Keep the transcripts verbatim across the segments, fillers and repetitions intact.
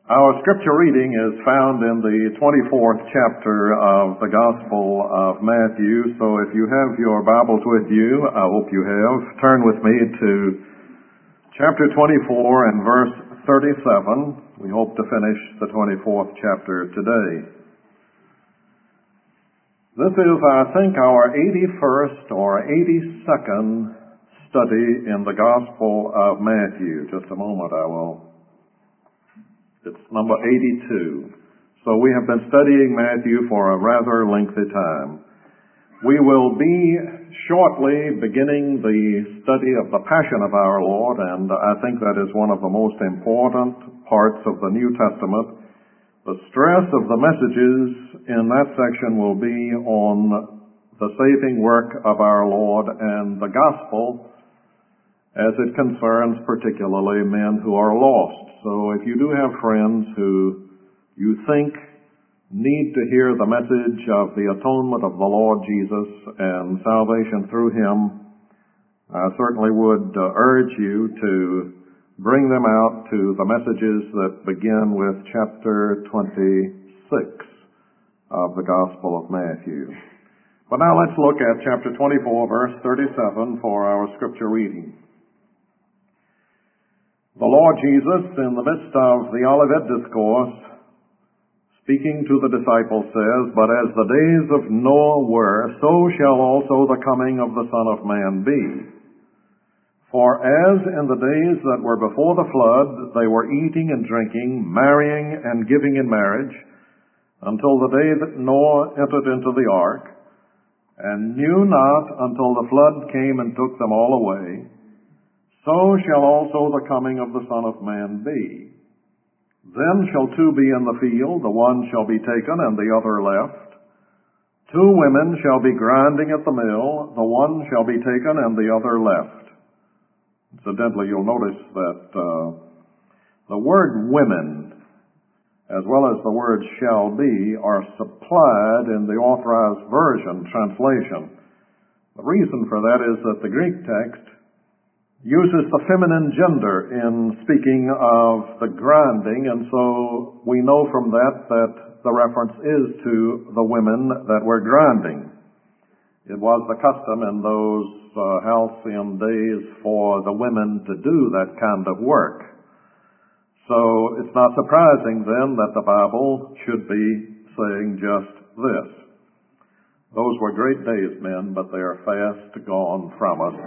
Our scripture reading is found in the twenty-fourth chapter of the Gospel of Matthew. So if you have your Bibles with you, I hope you have, turn with me to chapter twenty-four and verse thirty-seven. We hope to finish the twenty-fourth chapter today. This is, I think, our eighty-first or eighty-second study in the Gospel of Matthew. Just a moment, I will... It's number eighty-two. So we have been studying Matthew for a rather lengthy time. We will be shortly beginning the study of the Passion of our Lord, and I think that is one of the most important parts of the New Testament. The stress of the messages in that section will be on the saving work of our Lord and the gospel as it concerns particularly men who are lost. So if you do have friends who you think need to hear the message of the atonement of the Lord Jesus and salvation through Him, I certainly would uh, urge you to bring them out to the messages that begin with chapter twenty-six of the Gospel of Matthew. But now let's look at chapter twenty-four, verse thirty-seven for our scripture reading. The Lord Jesus, in the midst of the Olivet Discourse, speaking to the disciples, says, "But as the days of Noah were, so shall also the coming of the Son of Man be. For as in the days that were before the flood, they were eating and drinking, marrying and giving in marriage, until the day that Noah entered into the ark, and knew not until the flood came and took them all away, so shall also the coming of the Son of Man be. Then shall two be in the field, the one shall be taken and the other left. Two women shall be grinding at the mill, the one shall be taken and the other left." Incidentally, you'll notice that uh, the word women, as well as the word shall be, are supplied in the Authorized Version translation. The reason for that is that the Greek text uses the feminine gender in speaking of the grinding, and so we know from that that the reference is to the women that were grinding. It was the custom in those uh, halcyon days for the women to do that kind of work. So it's not surprising then that the Bible should be saying just this. Those were great days, men, but they are fast gone from us.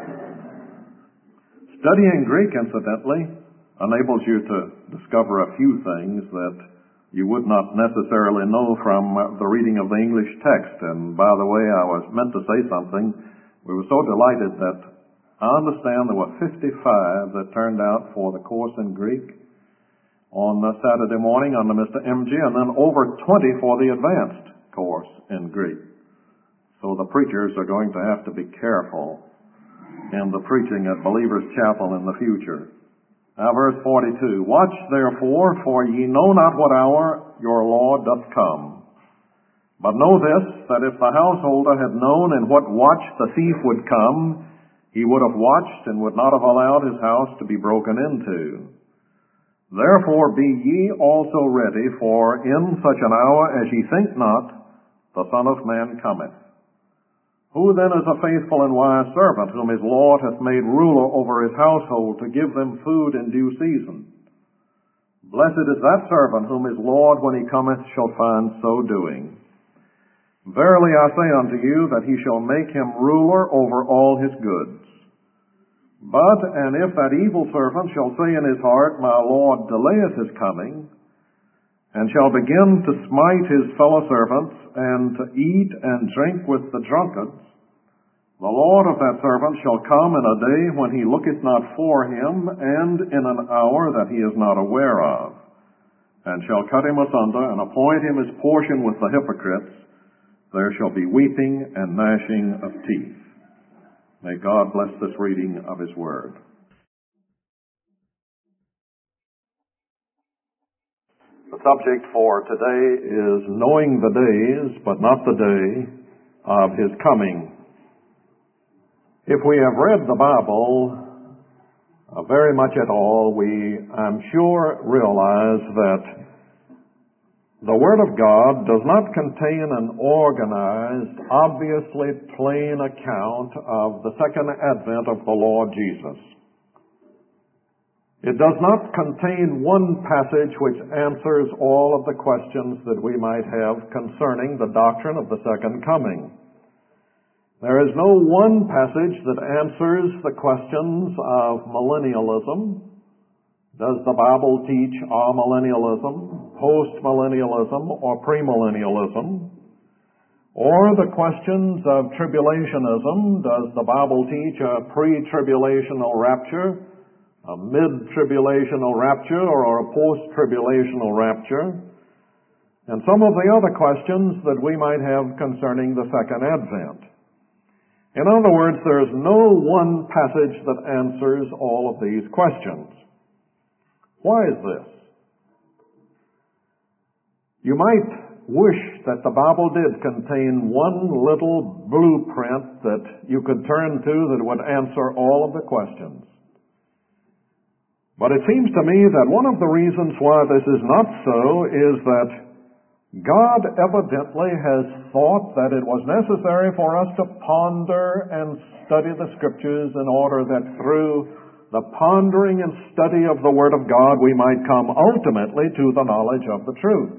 Studying Greek, incidentally, enables you to discover a few things that you would not necessarily know from the reading of the English text. And by the way, I was meant to say something. We were so delighted that I understand there were fifty-five that turned out for the course in Greek on Saturday morning under Mister M G, and then over twenty for the advanced course in Greek. So the preachers are going to have to be careful in the preaching at Believers Chapel in the future. Now verse forty-two, "Watch therefore, for ye know not what hour your Lord doth come. But know this, that if the householder had known in what watch the thief would come, he would have watched and would not have allowed his house to be broken into. Therefore be ye also ready, for in such an hour as ye think not, the Son of Man cometh. Who then is a faithful and wise servant, whom his Lord hath made ruler over his household, to give them food in due season? Blessed is that servant whom his Lord, when he cometh, shall find so doing. Verily I say unto you, that he shall make him ruler over all his goods. But, and if that evil servant shall say in his heart, My Lord delayeth his coming, and shall begin to smite his fellow servants, and to eat and drink with the drunkards, the Lord of that servant shall come in a day when he looketh not for him, and in an hour that he is not aware of, and shall cut him asunder, and appoint him his portion with the hypocrites. There shall be weeping and gnashing of teeth." May God bless this reading of His Word. The subject for today is knowing the days, but not the day of His coming. If we have read the Bible uh, very much at all, we, I'm sure, realize that the Word of God does not contain an organized, obviously plain account of the second advent of the Lord Jesus. It does not contain one passage which answers all of the questions that we might have concerning the doctrine of the second coming. There is no one passage that answers the questions of millennialism. Does the Bible teach amillennialism, postmillennialism, or premillennialism? Or the questions of tribulationism. Does the Bible teach a pre-tribulational rapture, a mid-tribulational rapture, or a post-tribulational rapture? And some of the other questions that we might have concerning the second advent. In other words, there is no one passage that answers all of these questions. Why is this? You might wish that the Bible did contain one little blueprint that you could turn to that would answer all of the questions. But it seems to me that one of the reasons why this is not so is that God evidently has thought that it was necessary for us to ponder and study the Scriptures in order that through the pondering and study of the Word of God we might come ultimately to the knowledge of the truth.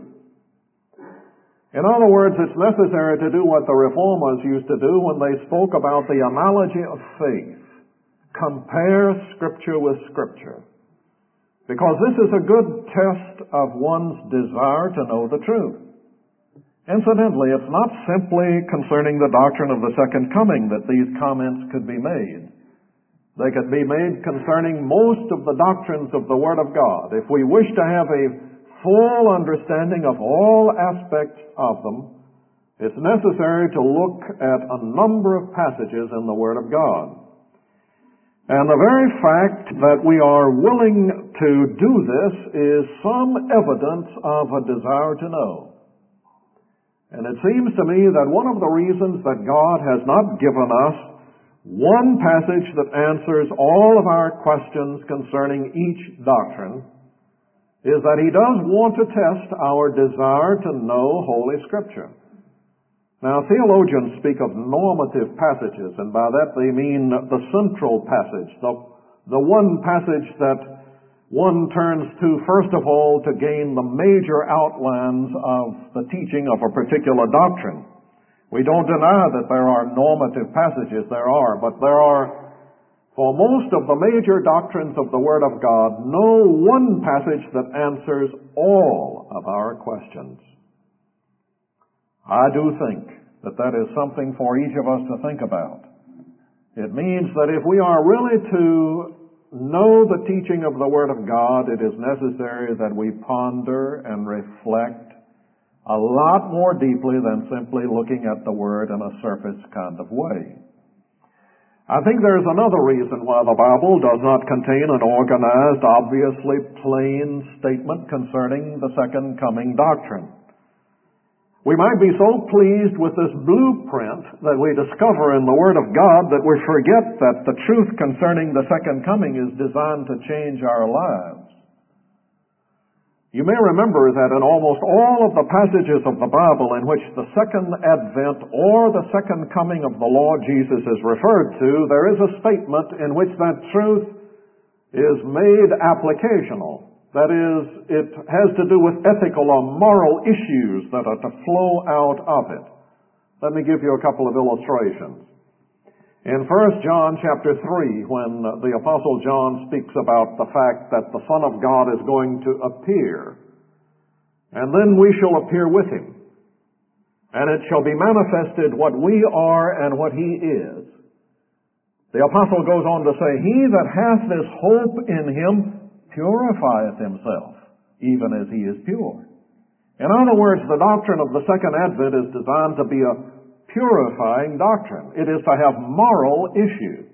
In other words, it's necessary to do what the Reformers used to do when they spoke about the analogy of faith. Compare Scripture with Scripture. Because this is a good test of one's desire to know the truth. Incidentally, it's not simply concerning the doctrine of the second coming that these comments could be made. They could be made concerning most of the doctrines of the Word of God. If we wish to have a full understanding of all aspects of them, it's necessary to look at a number of passages in the Word of God. And the very fact that we are willing to do this is some evidence of a desire to know. And it seems to me that one of the reasons that God has not given us one passage that answers all of our questions concerning each doctrine is that He does want to test our desire to know Holy Scripture. Now, theologians speak of normative passages, and by that they mean the central passage, the, the one passage that one turns to first of all to gain the major outlines of the teaching of a particular doctrine. We don't deny that there are normative passages, there are, but there are, for most of the major doctrines of the Word of God, no one passage that answers all of our questions. I do think that that is something for each of us to think about. It means that if we are really to know the teaching of the Word of God, it is necessary that we ponder and reflect a lot more deeply than simply looking at the Word in a surface kind of way. I think there's another reason why the Bible does not contain an organized, obviously plain statement concerning the second coming doctrine. We might be so pleased with this blueprint that we discover in the Word of God that we forget that the truth concerning the second coming is designed to change our lives. You may remember that in almost all of the passages of the Bible in which the second advent or the second coming of the Lord Jesus is referred to, there is a statement in which that truth is made applicational. That is, it has to do with ethical or moral issues that are to flow out of it. Let me give you a couple of illustrations. In First John chapter three, when the Apostle John speaks about the fact that the Son of God is going to appear, and then we shall appear with Him, and it shall be manifested what we are and what He is. The Apostle goes on to say, He that hath this hope in Him purifieth himself, even as He is pure. In other words, the doctrine of the second advent is designed to be a purifying doctrine. It is to have moral issue.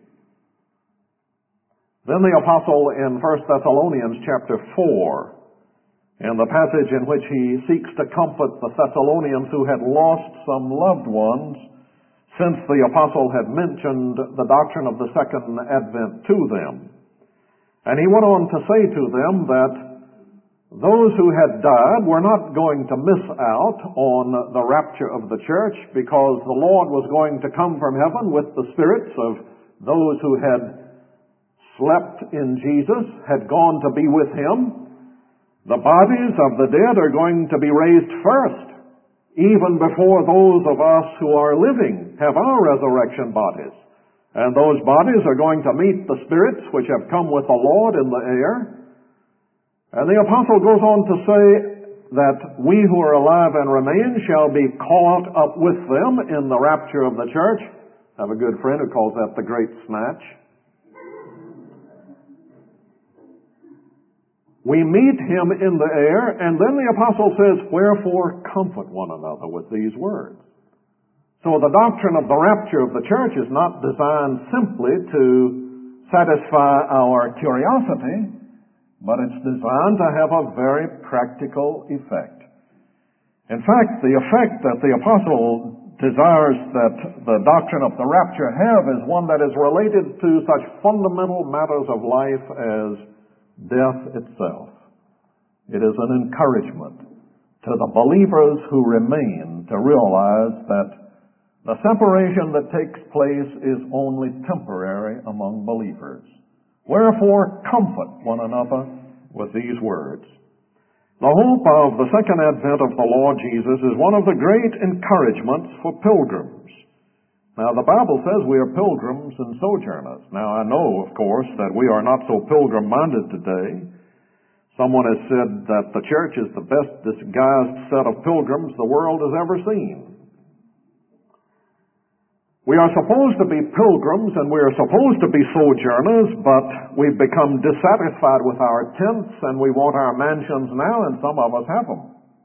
Then the apostle in First Thessalonians chapter four, in the passage in which he seeks to comfort the Thessalonians who had lost some loved ones, since the apostle had mentioned the doctrine of the second advent to them. And he went on to say to them that those who had died were not going to miss out on the rapture of the church, because the Lord was going to come from heaven with the spirits of those who had slept in Jesus, had gone to be with him. The bodies of the dead are going to be raised first, even before those of us who are living have our resurrection bodies. And those bodies are going to meet the spirits which have come with the Lord in the air. And the apostle goes on to say that we who are alive and remain shall be caught up with them in the rapture of the church. I have a good friend who calls that the great snatch. We meet him in the air, and then the apostle says, wherefore comfort one another with these words. So the doctrine of the rapture of the church is not designed simply to satisfy our curiosity, but it's designed to have a very practical effect. In fact, the effect that the apostle desires that the doctrine of the rapture have is one that is related to such fundamental matters of life as death itself. It is an encouragement to the believers who remain to realize that the separation that takes place is only temporary among believers. Wherefore, comfort one another with these words. The hope of the second advent of the Lord Jesus is one of the great encouragements for pilgrims. Now, the Bible says we are pilgrims and sojourners. Now, I know, of course, that we are not so pilgrim-minded today. Someone has said that the church is the best disguised set of pilgrims the world has ever seen. We are supposed to be pilgrims and we are supposed to be sojourners, but we've become dissatisfied with our tents and we want our mansions now, and some of us have them.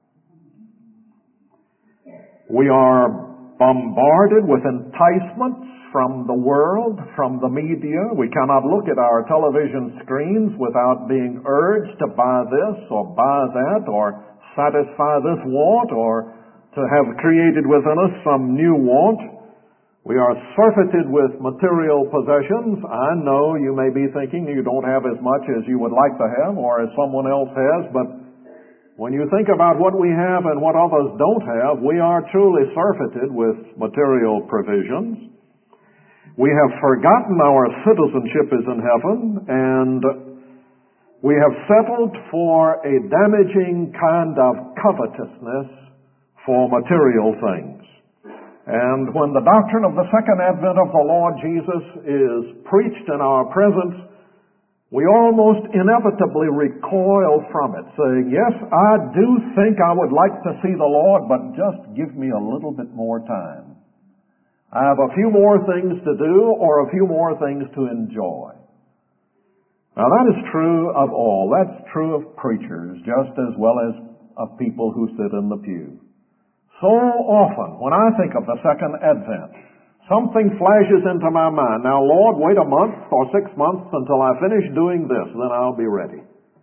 We are bombarded with enticements from the world, from the media. We cannot look at our television screens without being urged to buy this or buy that or satisfy this want or to have created within us some new want. We are surfeited with material possessions. I know you may be thinking you don't have as much as you would like to have or as someone else has, but when you think about what we have and what others don't have, we are truly surfeited with material provisions. We have forgotten our citizenship is in heaven, and we have settled for a damaging kind of covetousness for material things. And when the doctrine of the second advent of the Lord Jesus is preached in our presence, we almost inevitably recoil from it, saying, yes, I do think I would like to see the Lord, but just give me a little bit more time. I have a few more things to do or a few more things to enjoy. Now that is true of all. That's true of preachers just as well as of people who sit in the pew. So often, when I think of the second advent, something flashes into my mind. Now, Lord, wait a month or six months until I finish doing this, then I'll be ready.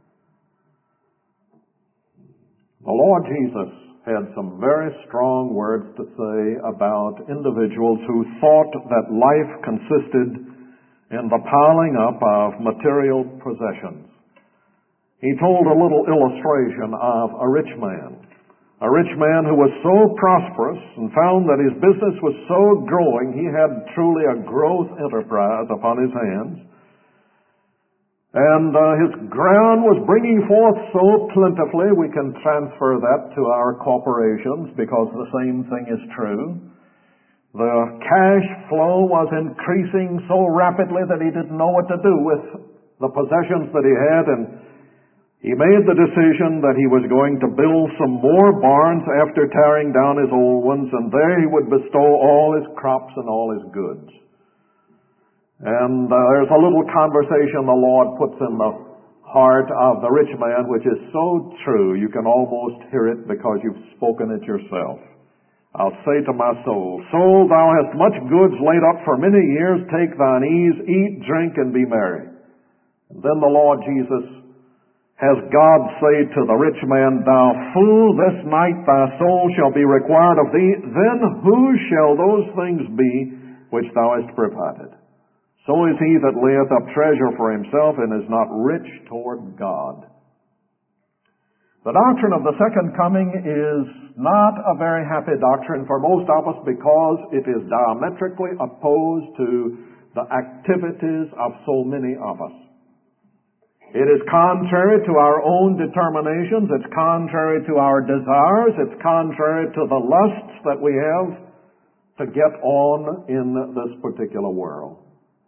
The Lord Jesus had some very strong words to say about individuals who thought that life consisted in the piling up of material possessions. He told a little illustration of a rich man. A rich man who was so prosperous and found that his business was so growing, he had truly a growth enterprise upon his hands. And uh, his ground was bringing forth so plentifully, we can transfer that to our corporations because the same thing is true. The cash flow was increasing so rapidly that he didn't know what to do with the possessions that he had, and he made the decision that he was going to build some more barns after tearing down his old ones, and there he would bestow all his crops and all his goods. And uh, there's a little conversation the Lord puts in the heart of the rich man, which is so true you can almost hear it because you've spoken it yourself. I'll say to my soul, soul, thou hast much goods laid up for many years. Take thine ease, eat, drink, and be merry. And then the Lord Jesus has God say to the rich man, thou fool, this night thy soul shall be required of thee. Then whose shall those things be which thou hast provided? so is he that layeth up treasure for himself and is not rich toward God. The doctrine of the second coming is not a very happy doctrine for most of us because it is diametrically opposed to the activities of so many of us. It is contrary to our own determinations, it's contrary to our desires, it's contrary to the lusts that we have to get on in this particular world.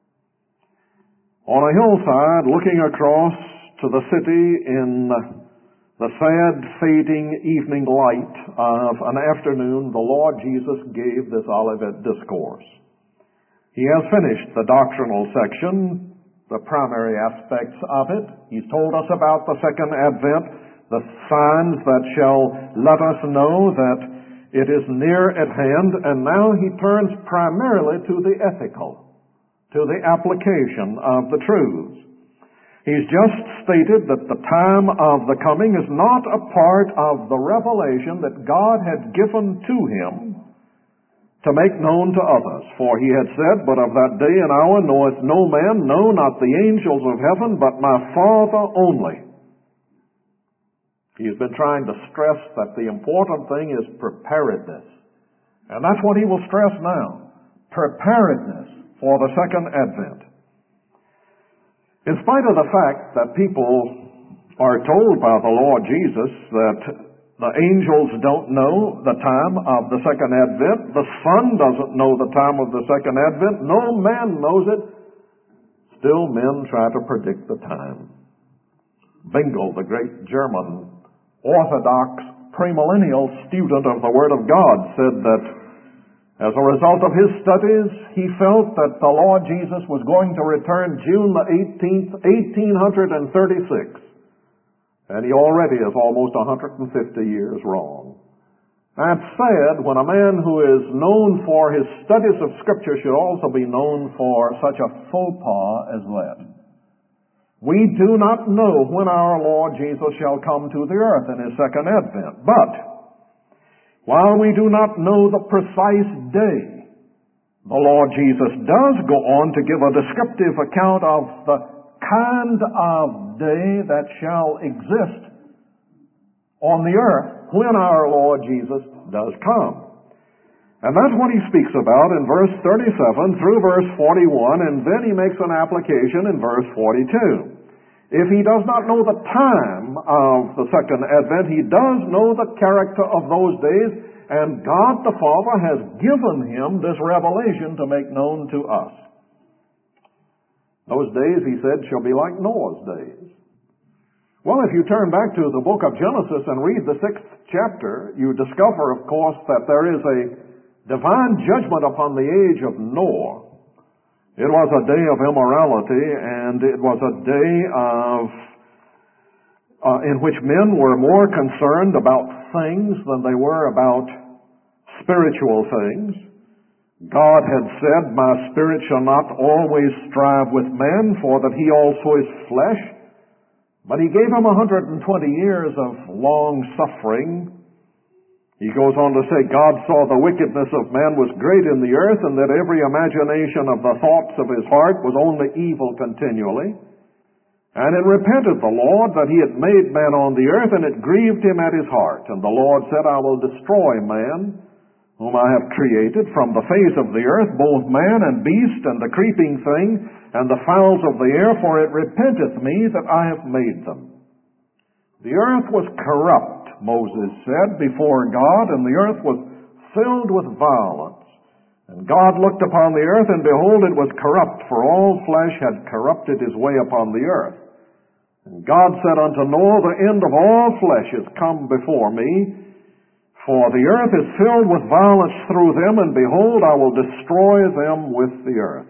On a hillside, looking across to the city in the sad, fading evening light of an afternoon, the Lord Jesus gave this Olivet Discourse. He has finished the doctrinal section, the primary aspects of it. He's told us about the second advent, the signs that shall let us know that it is near at hand, and now he turns primarily to the ethical, to the application of the truths. He's just stated that the time of the coming is not a part of the revelation that God had given to him to make known to others. For he had said, "But of that day and hour knoweth no man, no, not the angels of heaven, but my Father only." He's been trying to stress that the important thing is preparedness. And that's what he will stress now. Preparedness for the second advent. In spite of the fact that people are told by the Lord Jesus that the angels don't know the time of the second advent, the Son doesn't know the time of the second advent, no man knows it, still men try to predict the time. Bengel, the great German Orthodox premillennial student of the Word of God, said that as a result of his studies, he felt that the Lord Jesus was going to return June the eighteenth, eighteen thirty-six. And he already is almost one hundred fifty years wrong. That's sad when a man who is known for his studies of Scripture should also be known for such a faux pas as that. We do not know when our Lord Jesus shall come to the earth in his second advent, but while we do not know the precise day, the Lord Jesus does go on to give a descriptive account of the kind of day that shall exist on the earth when our Lord Jesus does come. And that's what he speaks about in verse thirty-seven through verse forty-one, and then he makes an application in verse forty-two. If he does not know the time of the second advent, he does know the character of those days, and God the Father has given him this revelation to make known to us. Those days, he said, shall be like Noah's days. Well, if you turn back to the book of Genesis and read the sixth chapter, you discover, of course, that there is a divine judgment upon the age of Noah. It was a day of immorality, and it was a day of uh, in which men were more concerned about things than they were about spiritual things. God had said, "My spirit shall not always strive with man, for that he also is flesh." But he gave him one hundred twenty years of long suffering. He goes on to say, God saw the wickedness of man was great in the earth, and that every imagination of the thoughts of his heart was only evil continually. And it repented the Lord that he had made man on the earth, and it grieved him at his heart. And the Lord said, I will destroy man, whom I have created, from the face of the earth, both man and beast, and the creeping thing, and the fowls of the air, for it repenteth me that I have made them. The earth was corrupt, Moses said, before God, and the earth was filled with violence. And God looked upon the earth, and behold, it was corrupt, for all flesh had corrupted his way upon the earth. And God said unto Noah, the end of all flesh is come before me, for the earth is filled with violence through them, and behold, I will destroy them with the earth.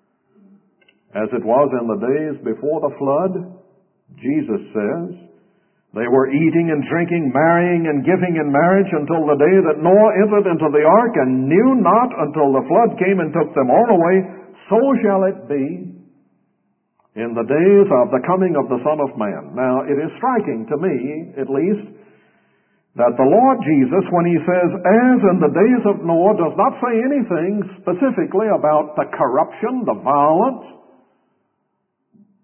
As it was in the days before the flood, Jesus says, they were eating and drinking, marrying and giving in marriage until the day that Noah entered into the ark, and knew not until the flood came and took them all away. So shall it be in the days of the coming of the Son of Man. Now, it is striking to me, at least, that the Lord Jesus, when he says, as in the days of Noah, does not say anything specifically about the corruption, the violence,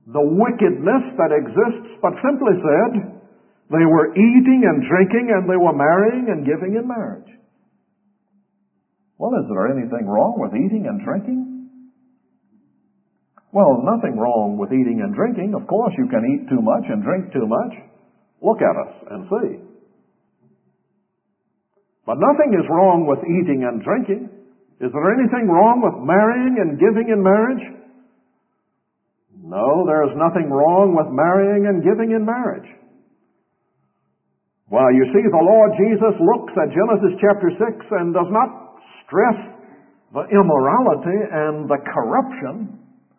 the wickedness that exists, but simply said they were eating and drinking and they were marrying and giving in marriage. Well, is there anything wrong with eating and drinking? Well, nothing wrong with eating and drinking. Of course, you can eat too much and drink too much. Look at us and see. But nothing is wrong with eating and drinking. Is there anything wrong with marrying and giving in marriage? No, there is nothing wrong with marrying and giving in marriage. Well, you see, the Lord Jesus looks at Genesis chapter six and does not stress the immorality and the corruption.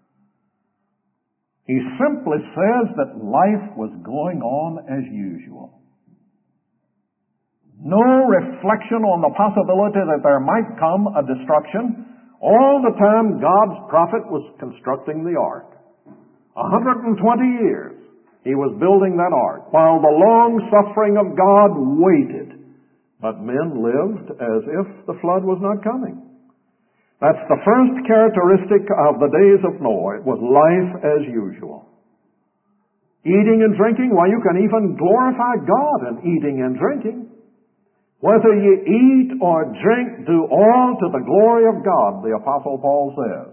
He simply says that life was going on as usual. No reflection on the possibility that there might come a destruction. All the time God's prophet was constructing the ark. one hundred twenty years he was building that ark, while the long suffering of God waited. But men lived as if the flood was not coming. That's the first characteristic of the days of Noah. It was life as usual. Eating and drinking, well, you can even glorify God in eating and drinking. Whether you eat or drink, do all to the glory of God, the Apostle Paul says.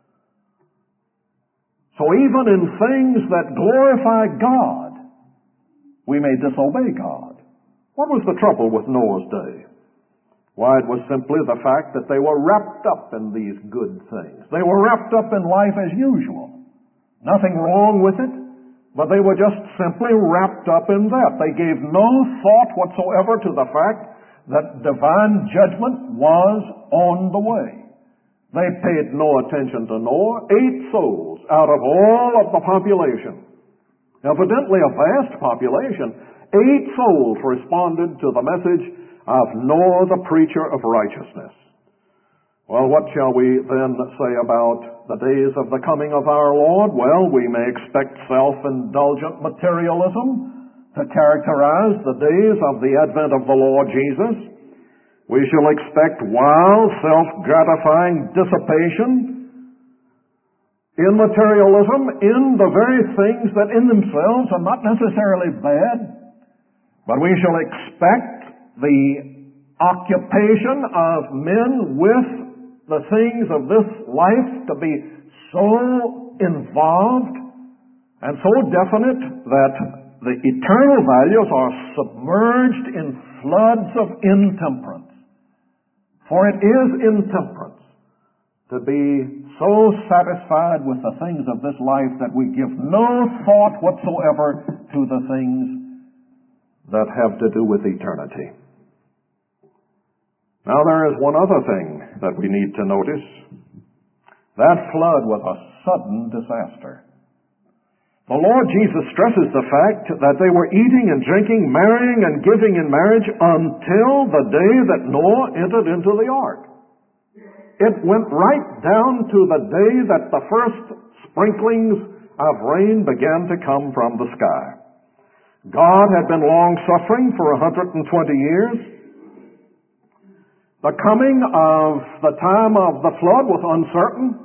So even in things that glorify God, we may disobey God. What was the trouble with Noah's day? Why, it was simply the fact that they were wrapped up in these good things. They were wrapped up in life as usual. Nothing wrong with it, but they were just simply wrapped up in that. They gave no thought whatsoever to the fact that divine judgment was on the way. They paid no attention to Noah. Eight souls out of all of the population. Evidently a vast population. Eight souls responded to the message of Noah, the preacher of righteousness. Well, what shall we then say about the days of the coming of our Lord? Well, we may expect self-indulgent materialism to characterize the days of the advent of the Lord Jesus. We shall expect wild, self-gratifying dissipation in materialism, in the very things that in themselves are not necessarily bad, but we shall expect the occupation of men with the things of this life to be so involved and so definite that the eternal values are submerged in floods of intemperance. For it is intemperance to be so satisfied with the things of this life that we give no thought whatsoever to the things that have to do with eternity. Now there is one other thing that we need to notice. That flood was a sudden disaster. The Lord Jesus stresses the fact that they were eating and drinking, marrying and giving in marriage until the day that Noah entered into the ark. It went right down to the day that the first sprinklings of rain began to come from the sky. God had been long-suffering for one hundred twenty years. The coming of the time of the flood was uncertain.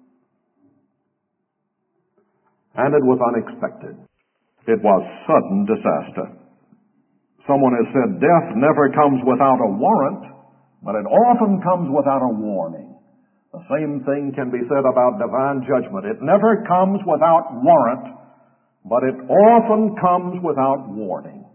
And it was unexpected. It was sudden disaster. Someone has said death never comes without a warrant, but it often comes without a warning. The same thing can be said about divine judgment. It never comes without warrant, but it often comes without warning.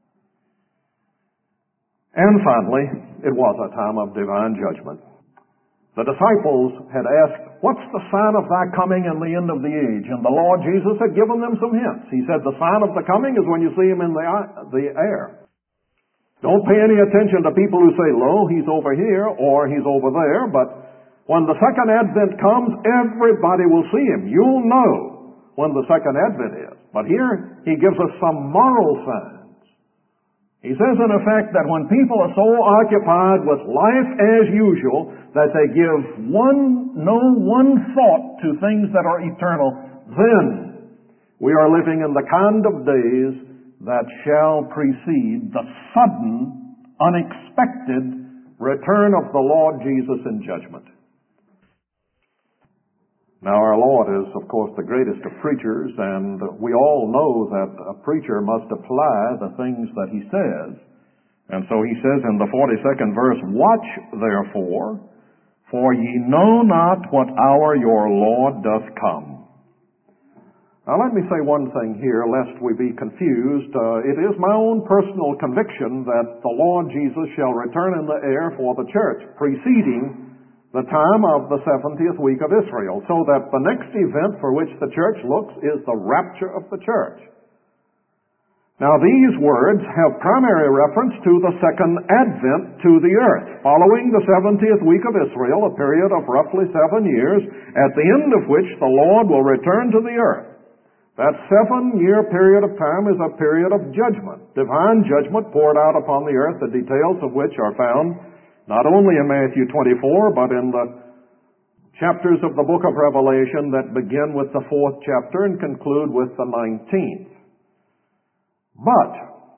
And finally, it was a time of divine judgment. The disciples had asked, "What's the sign of thy coming and the end of the age?" And the Lord Jesus had given them some hints. He said, the sign of the coming is when you see him in the, the air. Don't pay any attention to people who say, "Lo, he's over here," or "he's over there." But when the second advent comes, everybody will see him. You'll know when the second advent is. But here, he gives us some moral signs. He says, in effect, that when people are so occupied with life as usual that they give one, no one thought to things that are eternal, then we are living in the kind of days that shall precede the sudden, unexpected return of the Lord Jesus in judgment. Now, our Lord is, of course, the greatest of preachers, and we all know that a preacher must apply the things that he says. And so he says in the forty-second verse, "Watch therefore, for ye know not what hour your Lord doth come." Now let me say one thing here, lest we be confused. Uh, it is my own personal conviction that the Lord Jesus shall return in the air for the church, preceding the time of the seventieth week of Israel, so that the next event for which the church looks is the rapture of the church. Now these words have primary reference to the second advent to the earth, following the seventieth week of Israel, a period of roughly seven years, at the end of which the Lord will return to the earth. That seven-year period of time is a period of judgment, divine judgment poured out upon the earth, the details of which are found not only in Matthew twenty-four, but in the chapters of the book of Revelation that begin with the fourth chapter and conclude with the nineteenth. But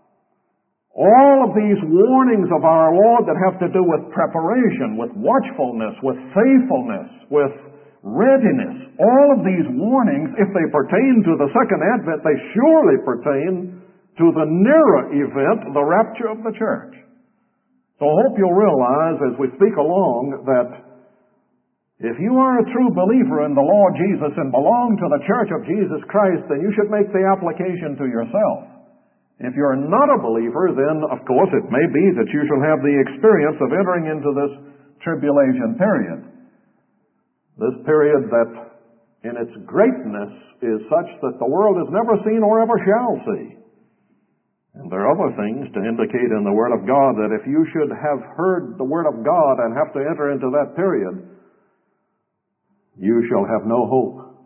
all of these warnings of our Lord that have to do with preparation, with watchfulness, with faithfulness, with readiness, all of these warnings, if they pertain to the second advent, they surely pertain to the nearer event, the rapture of the church. So I hope you'll realize as we speak along that if you are a true believer in the Lord Jesus and belong to the church of Jesus Christ, then you should make the application to yourself. If you're not a believer, then of course it may be that you shall have the experience of entering into this tribulation period. This period that in its greatness is such that the world has never seen or ever shall see. And there are other things to indicate in the Word of God that if you should have heard the Word of God and have to enter into that period, you shall have no hope.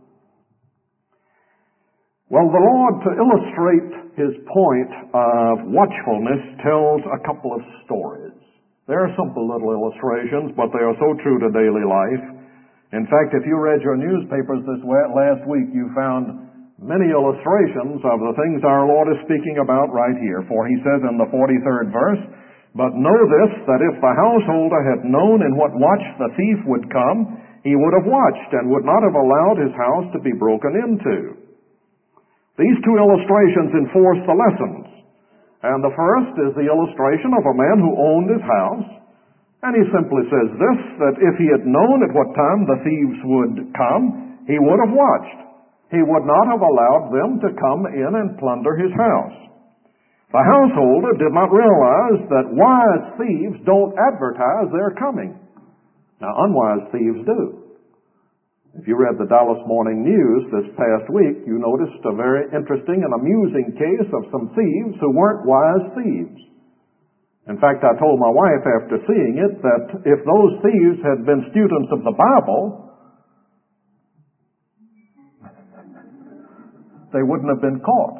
Well, the Lord, to illustrate His point of watchfulness, tells a couple of stories. They are simple little illustrations, but they are so true to daily life. In fact, if you read your newspapers this last week, you found many illustrations of the things our Lord is speaking about right here. For He says in the forty-third verse, "But know this, that if the householder had known in what watch the thief would come, he would have watched and would not have allowed his house to be broken into." These two illustrations enforce the lessons. And the first is the illustration of a man who owned his house. And he simply says this, that if he had known at what time the thieves would come, he would have watched. He would not have allowed them to come in and plunder his house. The householder did not realize that wise thieves don't advertise their coming. Now, unwise thieves do. If you read the Dallas Morning News this past week, you noticed a very interesting and amusing case of some thieves who weren't wise thieves. In fact, I told my wife after seeing it that if those thieves had been students of the Bible, they wouldn't have been caught.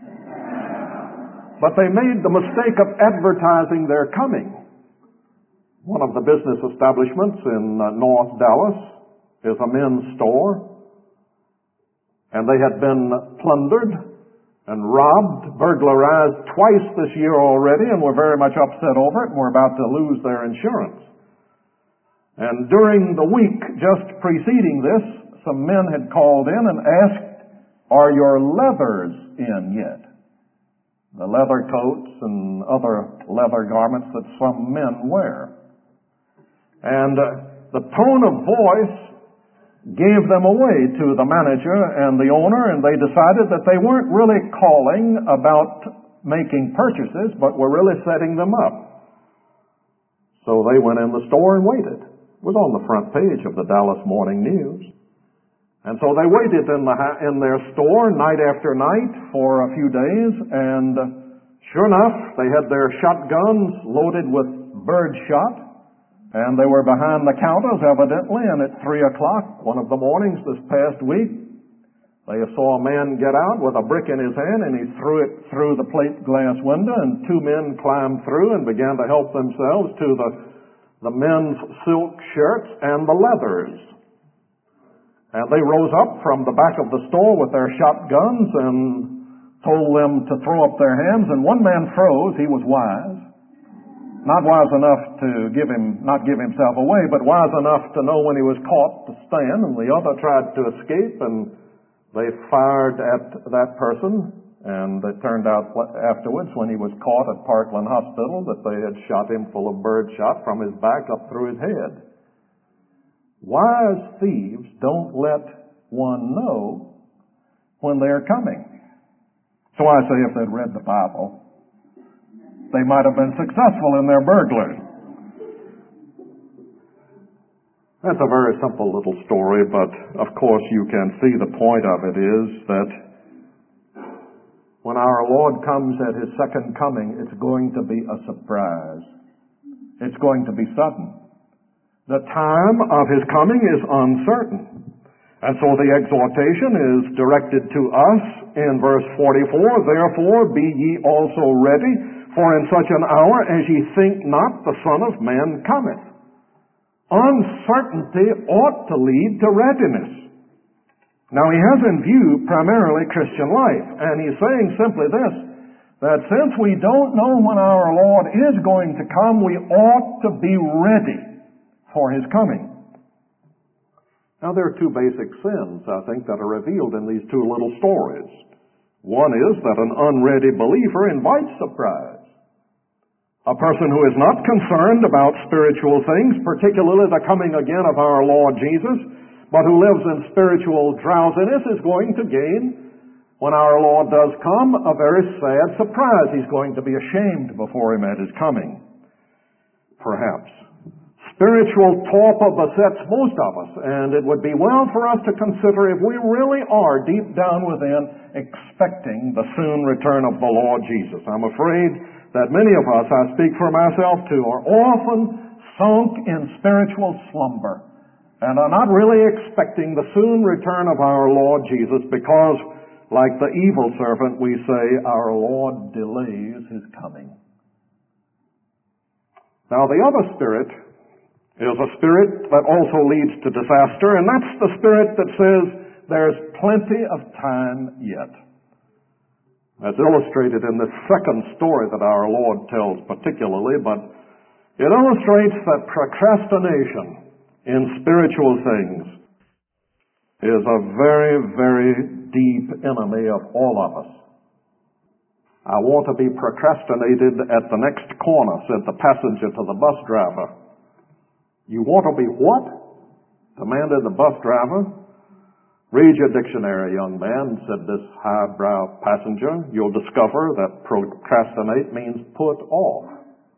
But they made the mistake of advertising their coming. One of the business establishments in uh, North Dallas is a men's store, and they had been plundered and robbed, burglarized twice this year already, and were very much upset over it, and were about to lose their insurance. And during the week just preceding this, some men had called in and asked, "Are your leathers in yet?" The leather coats and other leather garments that some men wear. And uh, the tone of voice gave them away to the manager and the owner, and they decided that they weren't really calling about making purchases, but were really setting them up. So they went in the store and waited. It was on the front page of the Dallas Morning News. And so they waited in, the, in their store night after night for a few days, and sure enough, they had their shotguns loaded with bird shot. And they were behind the counters, evidently, and at three o'clock, one of the mornings this past week, they saw a man get out with a brick in his hand, and he threw it through the plate glass window, and two men climbed through and began to help themselves to the, the men's silk shirts and the leathers. And they rose up from the back of the store with their shotguns and told them to throw up their hands, and one man froze. He was wise. Not wise enough to give him, not give himself away, but wise enough to know when he was caught to stand, and the other tried to escape, and they fired at that person, and it turned out afterwards when he was caught at Parkland Hospital that they had shot him full of bird shot from his back up through his head. Wise thieves don't let one know when they're coming. So I say if they'd read the Bible, they might have been successful in their burglary. That's a very simple little story, but of course you can see the point of it is that when our Lord comes at His second coming, it's going to be a surprise. It's going to be sudden. The time of His coming is uncertain. And so the exhortation is directed to us in verse forty-four, therefore be ye also ready, for in such an hour as ye think not, the Son of Man cometh. Uncertainty ought to lead to readiness. Now he has in view primarily Christian life, and he's saying simply this, that since we don't know when our Lord is going to come, we ought to be ready for His coming. Now there are two basic sins, I think, that are revealed in these two little stories. One is that an unready believer invites surprise. A person who is not concerned about spiritual things, particularly the coming again of our Lord Jesus, but who lives in spiritual drowsiness, is going to gain, when our Lord does come, a very sad surprise. He's going to be ashamed before Him at His coming. Perhaps. Spiritual torpor besets most of us, and it would be well for us to consider if we really are deep down within expecting the soon return of the Lord Jesus. I'm afraid that many of us, I speak for myself too, are often sunk in spiritual slumber and are not really expecting the soon return of our Lord Jesus because, like the evil servant, we say, our Lord delays His coming. Now the other spirit is a spirit that also leads to disaster, and that's the spirit that says there's plenty of time yet. That's illustrated in this second story that our Lord tells particularly, but it illustrates that procrastination in spiritual things is a very, very deep enemy of all of us. I want to be procrastinated at the next corner, said the passenger to the bus driver. You want to be what? Demanded the bus driver. Read your dictionary, young man, said this highbrow passenger. You'll discover that procrastinate means put off.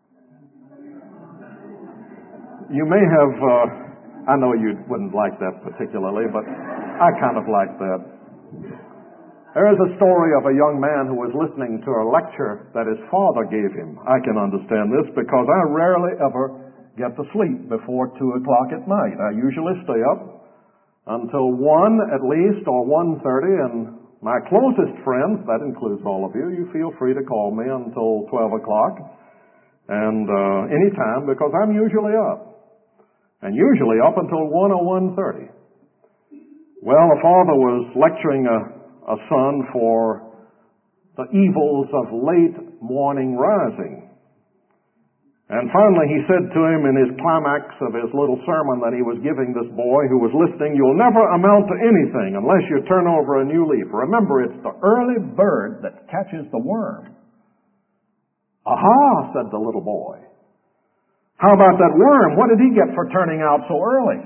You may have, uh, I know you wouldn't like that particularly, but I kind of like that. There is a story of a young man who was listening to a lecture that his father gave him. I can understand this because I rarely ever get to sleep before two o'clock at night. I usually stay up until one at least, or one thirty, and my closest friends, that includes all of you, you feel free to call me until twelve o'clock and uh, any time, because I'm usually up, and usually up until one or one thirty. Well, the father was lecturing a, a son for the evils of late morning rising. And finally he said to him in his climax of his little sermon that he was giving this boy who was listening, you'll never amount to anything unless you turn over a new leaf. Remember, it's the early bird that catches the worm. Aha, said the little boy. How about that worm? What did he get for turning out so early?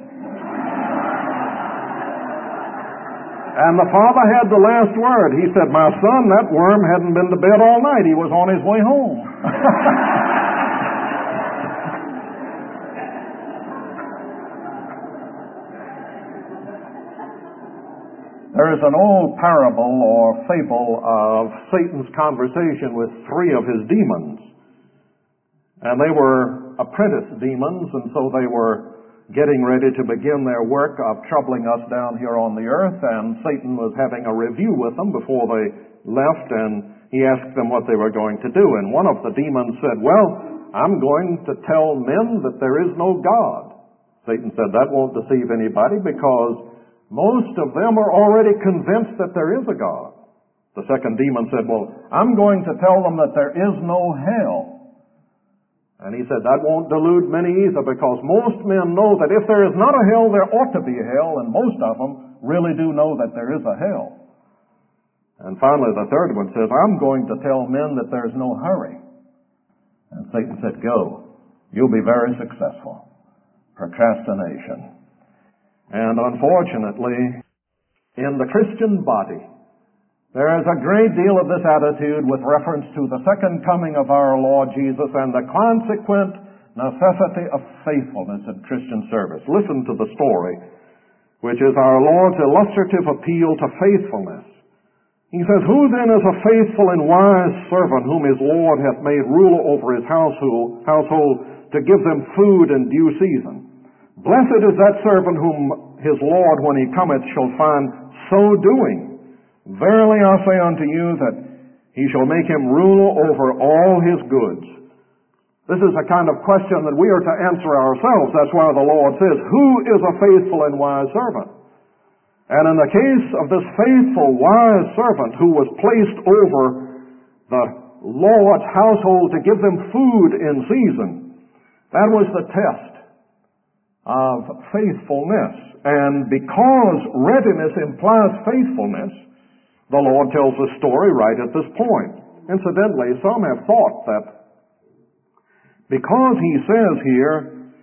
And the father had the last word. He said, my son, that worm hadn't been to bed all night. He was on his way home. There is an old parable or fable of Satan's conversation with three of his demons. And they were apprentice demons, and so they were getting ready to begin their work of troubling us down here on the earth, and Satan was having a review with them before they left, and he asked them what they were going to do. And one of the demons said, well, I'm going to tell men that there is no God. Satan said, that won't deceive anybody because most of them are already convinced that there is a God. The second demon said, well, I'm going to tell them that there is no hell. And he said that won't delude many either, because most men know that if there is not a hell, there ought to be a hell, and most of them really do know that there is a hell. And finally, the third one says, I'm going to tell men that there's no hurry. And Satan said, go. You'll be very successful. Procrastination. And unfortunately, in the Christian body, there is a great deal of this attitude with reference to the second coming of our Lord Jesus and the consequent necessity of faithfulness in Christian service. Listen to the story, which is our Lord's illustrative appeal to faithfulness. He says, who then is a faithful and wise servant whom his Lord hath made ruler over his household, household to give them food in due season? Blessed is that servant whom his Lord, when he cometh, shall find so doing. Verily I say unto you that he shall make him ruler over all his goods. This is a kind of question that we are to answer ourselves. That's why the Lord says, who is a faithful and wise servant? And in the case of this faithful, wise servant who was placed over the Lord's household to give them food in season, that was the test of faithfulness. And because readiness implies faithfulness, the Lord tells the story right at this point. Incidentally, some have thought that because he says here,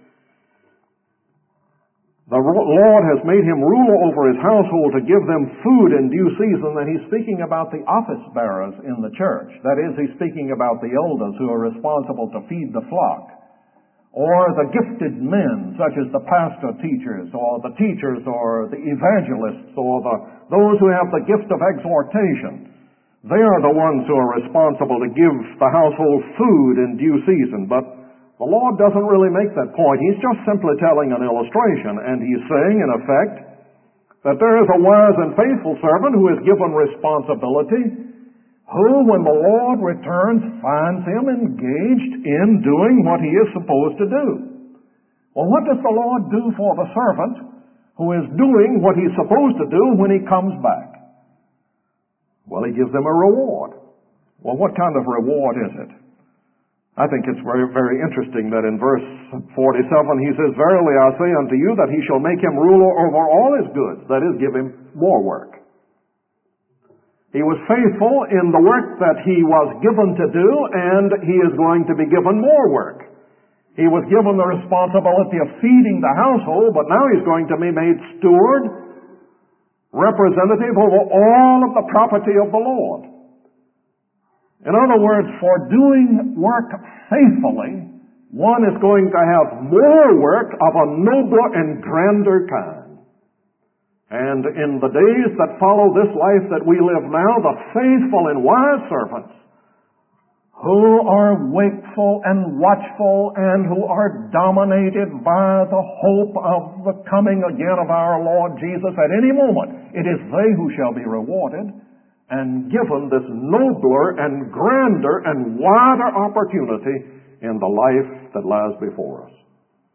the Lord has made him ruler over his household to give them food in due season, that he's speaking about the office bearers in the church. That is, he's speaking about the elders who are responsible to feed the flock, or the gifted men, such as the pastor teachers, or the teachers, or the evangelists, or the, those who have the gift of exhortation. They are the ones who are responsible to give the household food in due season. But the Lord doesn't really make that point. He's just simply telling an illustration, and he's saying, in effect, that there is a wise and faithful servant who is given responsibility, who, when the Lord returns, finds him engaged in doing what he is supposed to do. Well, what does the Lord do for the servant who is doing what he's supposed to do when he comes back? Well, he gives them a reward. Well, what kind of reward is it? I think it's very, very interesting that in verse forty-seven he says, verily I say unto you that he shall make him ruler over all his goods. That is, give him more work. He was faithful in the work that he was given to do, and he is going to be given more work. He was given the responsibility of feeding the household, but now he's going to be made steward, representative over all of the property of the Lord. In other words, for doing work faithfully, one is going to have more work of a nobler and grander kind. And in the days that follow this life that we live now, the faithful and wise servants who are wakeful and watchful and who are dominated by the hope of the coming again of our Lord Jesus at any moment, it is they who shall be rewarded and given this nobler and grander and wider opportunity in the life that lies before us.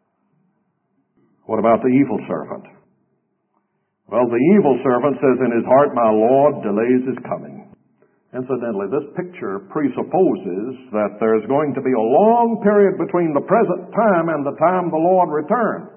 What about the evil servant? Well, the evil servant says in his heart, my Lord delays his coming. Incidentally, this picture presupposes that there is going to be a long period between the present time and the time the Lord returns.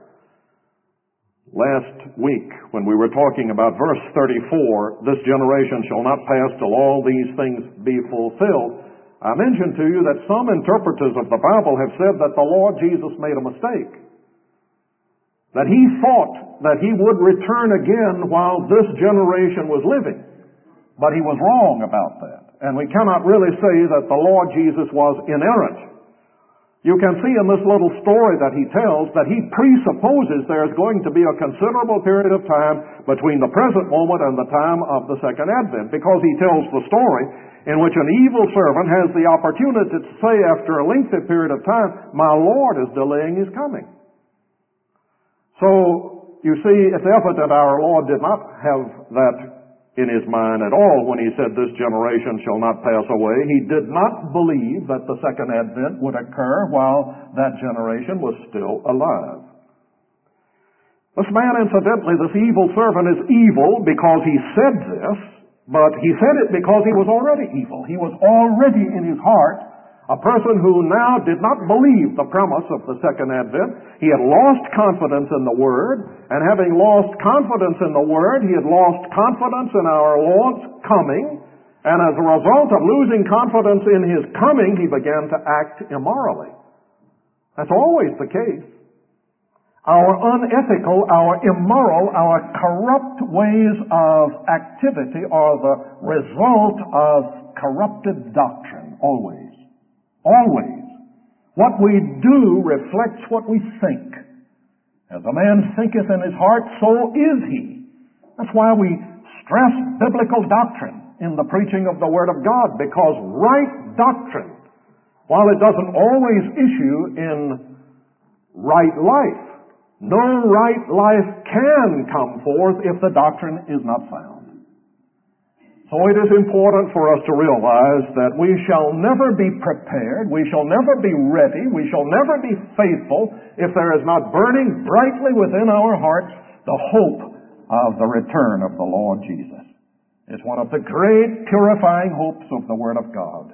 Last week, when we were talking about verse thirty-four, this generation shall not pass till all these things be fulfilled, I mentioned to you that some interpreters of the Bible have said that the Lord Jesus made a mistake. That he thought that he would return again while this generation was living. But he was wrong about that. And we cannot really say that the Lord Jesus was inerrant. You can see in this little story that he tells that he presupposes there is going to be a considerable period of time between the present moment and the time of the second advent, because he tells the story in which an evil servant has the opportunity to say after a lengthy period of time, my Lord is delaying his coming. So, you see, it's evident our Lord did not have that in his mind at all when he said this generation shall not pass away. He did not believe that the second advent would occur while that generation was still alive. This man, incidentally, this evil servant is evil because he said this, but he said it because he was already evil. He was already in his heart A person who now did not believe the promise of the second advent. He had lost confidence in the Word, and having lost confidence in the Word, he had lost confidence in our Lord's coming, and as a result of losing confidence in His coming, he began to act immorally. That's always the case. Our unethical, our immoral, our corrupt ways of activity are the result of corrupted doctrine, always. Always. What we do reflects what we think. As a man thinketh in his heart, so is he. That's why we stress biblical doctrine in the preaching of the Word of God, because right doctrine, while it doesn't always issue in right life, no right life can come forth if the doctrine is not sound. So it is important for us to realize that we shall never be prepared, we shall never be ready, we shall never be faithful if there is not burning brightly within our hearts the hope of the return of the Lord Jesus. It's one of the great purifying hopes of the Word of God.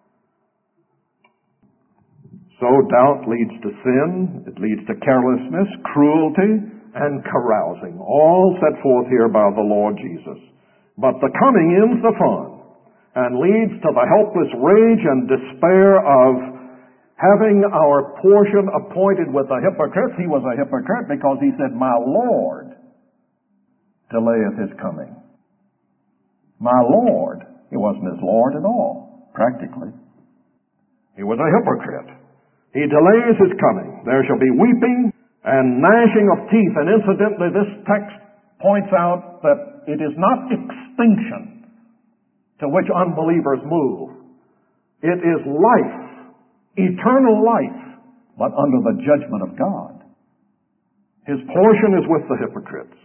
So doubt leads to sin, it leads to carelessness, cruelty, and carousing, all set forth here by the Lord Jesus. But the coming ends the fun and leads to the helpless rage and despair of having our portion appointed with the hypocrites. He was a hypocrite because he said, "My Lord delayeth his coming." My Lord. He wasn't his Lord at all, practically. He was a hypocrite. He delays his coming. There shall be weeping and gnashing of teeth. And incidentally, this text points out that it is not extinction to which unbelievers move. It is life, eternal life, but under the judgment of God. His portion is with the hypocrites.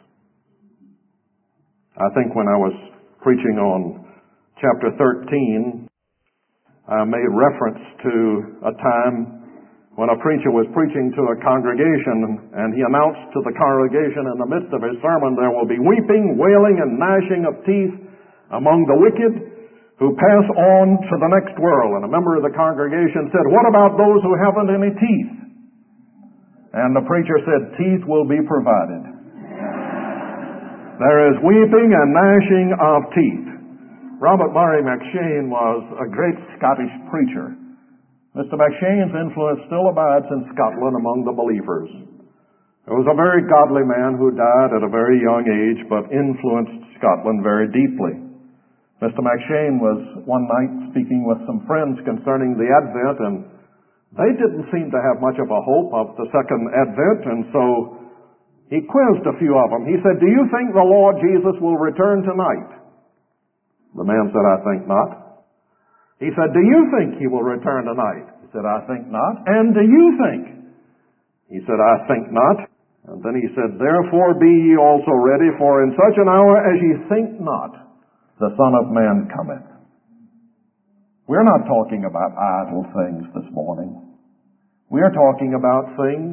I think when I was preaching on chapter thirteen, I made reference to a time when a preacher was preaching to a congregation, and he announced to the congregation in the midst of his sermon, "There will be weeping, wailing, and gnashing of teeth among the wicked who pass on to the next world." And a member of the congregation said, "What about those who haven't any teeth?" And the preacher said, "Teeth will be provided." There is weeping and gnashing of teeth. Robert Murray McCheyne was a great Scottish preacher. Mister McCheyne's influence still abides in Scotland among the believers. He was a very godly man who died at a very young age, but influenced Scotland very deeply. Mister McCheyne was one night speaking with some friends concerning the Advent, and they didn't seem to have much of a hope of the second Advent, and so he quizzed a few of them. He said, "Do you think the Lord Jesus will return tonight?" The man said, "I think not." He said, "Do you think he will return tonight?" He said, "I think not." "And do you think?" He said, "I think not." And then he said, "Therefore be ye also ready, for in such an hour as ye think not, the Son of Man cometh." We're not talking about idle things this morning. We are talking about things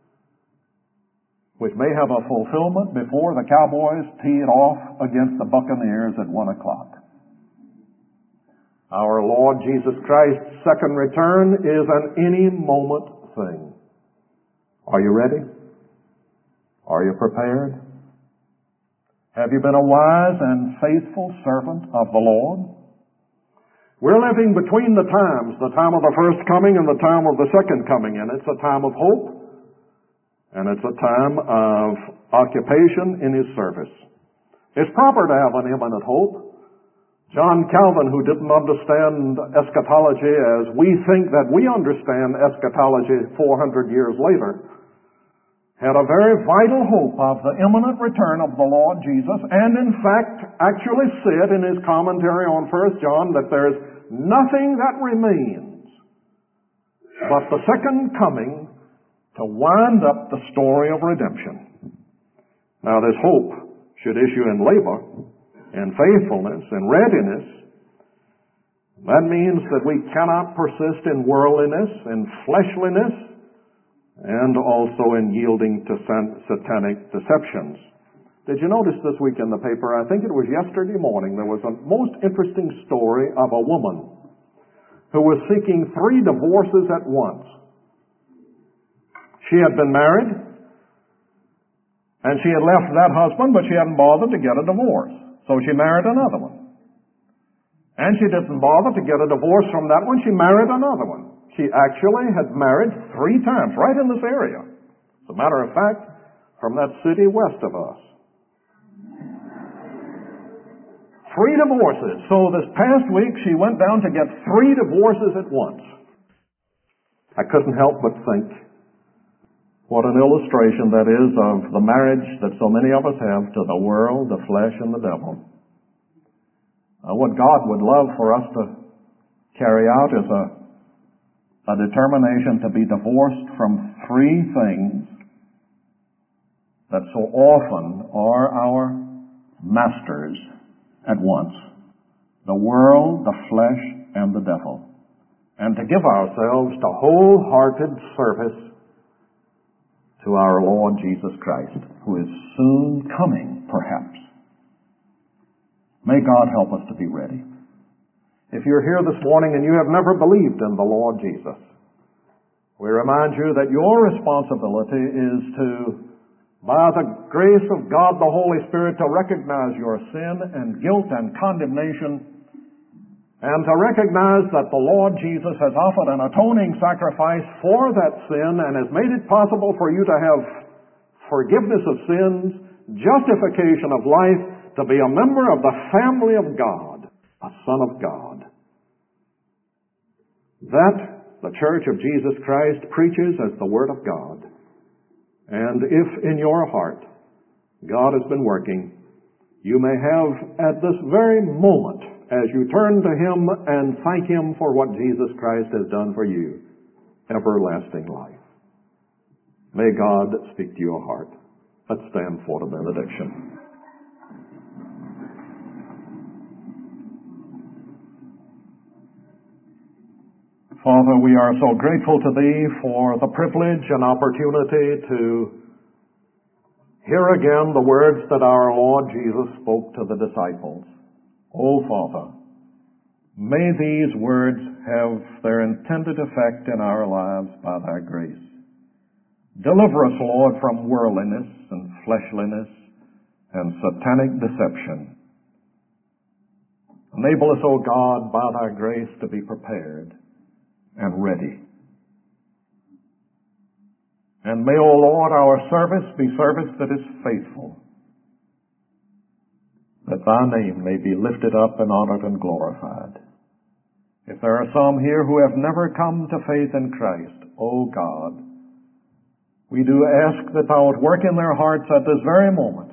which may have a fulfillment before the Cowboys tee it off against the Buccaneers at one o'clock. Our Lord Jesus Christ's second return is an any moment thing. Are you ready? Are you prepared? Have you been a wise and faithful servant of the Lord? We're living between the times, the time of the first coming and the time of the second coming, and it's a time of hope, and it's a time of occupation in His service. It's proper to have an imminent hope. John Calvin, who didn't understand eschatology as we think that we understand eschatology four hundred years later, had a very vital hope of the imminent return of the Lord Jesus, and in fact actually said in his commentary on First John that there's nothing that remains but the second coming to wind up the story of redemption. Now this hope should issue in labor, in faithfulness, in readiness. That means that we cannot persist in worldliness, in fleshliness, and also in yielding to satanic deceptions. Did you notice this week in the paper, I think it was yesterday morning, there was a most interesting story of a woman who was seeking three divorces at once. She had been married, and she had left that husband, but she hadn't bothered to get a divorce. So she married another one. And she didn't bother to get a divorce from that one. She married another one. She actually had married three times, right in this area. As a matter of fact, from that city west of us. Three divorces. So this past week she went down to get three divorces at once. I couldn't help but think what an illustration that is of the marriage that so many of us have to the world, the flesh, and the devil. Uh, what God would love for us to carry out is a, a determination to be divorced from three things that so often are our masters at once: the world, the flesh, and the devil. And to give ourselves to wholehearted service to our Lord Jesus Christ, who is soon coming, perhaps. May God help us to be ready. If you're here this morning and you have never believed in the Lord Jesus, we remind you that your responsibility is to, by the grace of God the Holy Spirit, to recognize your sin and guilt and condemnation, and to recognize that the Lord Jesus has offered an atoning sacrifice for that sin and has made it possible for you to have forgiveness of sins, justification of life, to be a member of the family of God, a son of God. That the Church of Jesus Christ preaches as the Word of God. And if in your heart God has been working, you may have at this very moment, as you turn to Him and thank Him for what Jesus Christ has done for you, everlasting life. May God speak to your heart. Let's stand for the benediction. Father, we are so grateful to Thee for the privilege and opportunity to hear again the words that our Lord Jesus spoke to the disciples. Oh, Father, may these words have their intended effect in our lives by Thy grace. Deliver us, Lord, from worldliness and fleshliness and satanic deception. Enable us, O God, by Thy grace to be prepared and ready. And may, O Lord, our service be service that is faithful, that Thy name may be lifted up and honored and glorified. If there are some here who have never come to faith in Christ, O God, we do ask that Thou would work in their hearts at this very moment